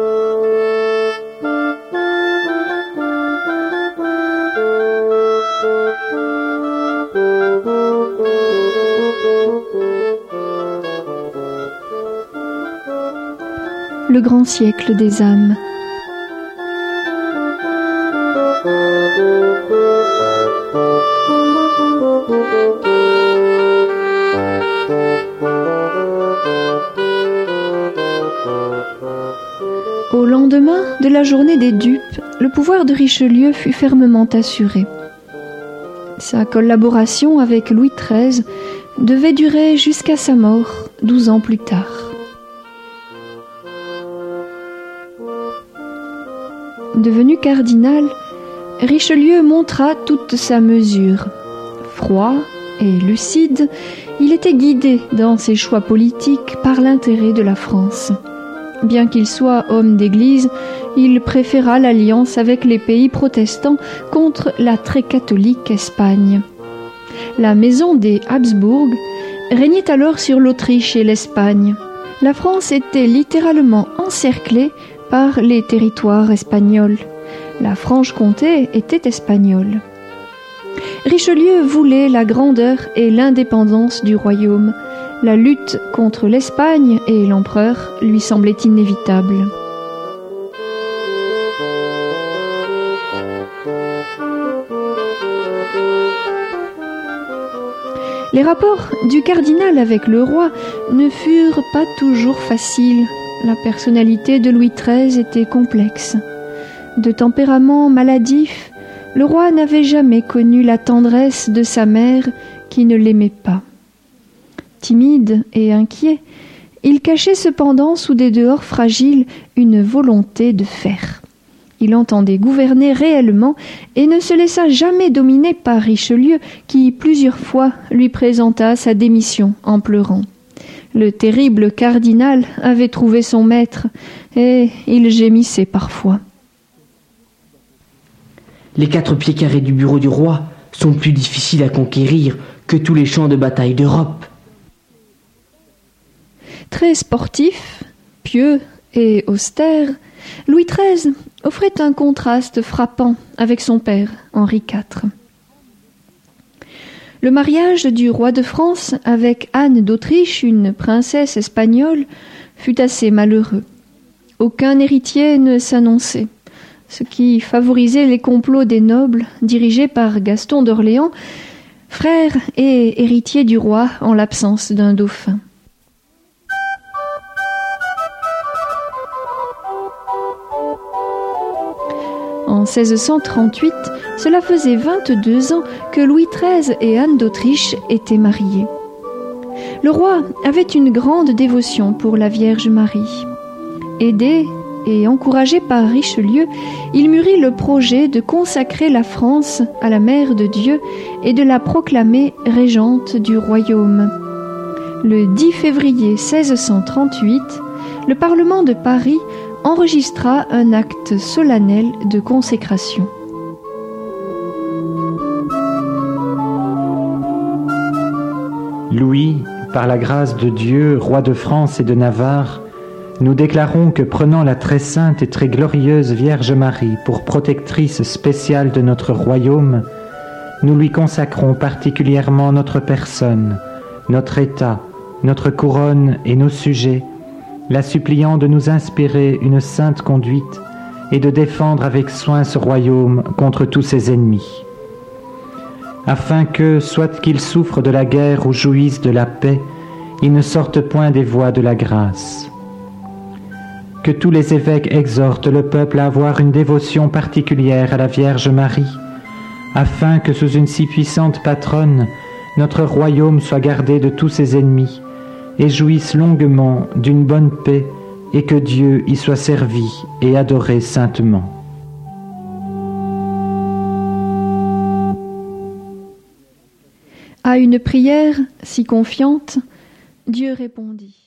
Le grand siècle des âmes. Au lendemain de la journée des dupes, le pouvoir de Richelieu fut fermement assuré. Sa collaboration avec Louis XIII devait durer jusqu'à sa mort 12 ans plus tard. Devenu cardinal, Richelieu montra toute sa mesure. Froid et lucide, il était guidé dans ses choix politiques par l'intérêt de la France. Bien qu'il soit homme d'église, il préféra l'alliance avec les pays protestants contre la très catholique Espagne. La maison des Habsbourg régnait alors sur l'Autriche et l'Espagne. La France était littéralement encerclée par les territoires espagnols. La Franche-Comté était espagnole. Richelieu voulait la grandeur et l'indépendance du royaume. La lutte contre l'Espagne et l'empereur lui semblait inévitable. Les rapports du cardinal avec le roi ne furent pas toujours faciles. La personnalité de Louis XIII était complexe. De tempérament maladif, le roi n'avait jamais connu la tendresse de sa mère qui ne l'aimait pas. Timide et inquiet, il cachait cependant sous des dehors fragiles une volonté de fer. Il entendait gouverner réellement et ne se laissa jamais dominer par Richelieu qui plusieurs fois lui présenta sa démission en pleurant. Le terrible cardinal avait trouvé son maître et il gémissait parfois. Les 4 pieds carrés du bureau du roi sont plus difficiles à conquérir que tous les champs de bataille d'Europe. Très sportif, pieux et austère, Louis XIII offrait un contraste frappant avec son père, Henri IV. Le mariage du roi de France avec Anne d'Autriche, une princesse espagnole, fut assez malheureux. Aucun héritier ne s'annonçait, ce qui favorisait les complots des nobles dirigés par Gaston d'Orléans, frère et héritier du roi en l'absence d'un dauphin. En 1638, cela faisait 22 ans que Louis XIII et Anne d'Autriche étaient mariés. Le roi avait une grande dévotion pour la Vierge Marie. Aidé et encouragé par Richelieu, il mûrit le projet de consacrer la France à la Mère de Dieu et de la proclamer régente du royaume. Le 10 février 1638, le Parlement de Paris enregistra un acte solennel de consécration. Louis, par la grâce de Dieu, roi de France et de Navarre, nous déclarons que prenant la très sainte et très glorieuse Vierge Marie pour protectrice spéciale de notre royaume, nous lui consacrons particulièrement notre personne, notre état, notre couronne et nos sujets, la suppliant de nous inspirer une sainte conduite et de défendre avec soin ce royaume contre tous ses ennemis, afin que, soit qu'ils souffrent de la guerre ou jouissent de la paix, ils ne sortent point des voies de la grâce. Que tous les évêques exhortent le peuple à avoir une dévotion particulière à la Vierge Marie, afin que sous une si puissante patronne, notre royaume soit gardé de tous ses ennemis, et jouisse longuement d'une bonne paix, et que Dieu y soit servi et adoré saintement. À une prière si confiante, Dieu répondit.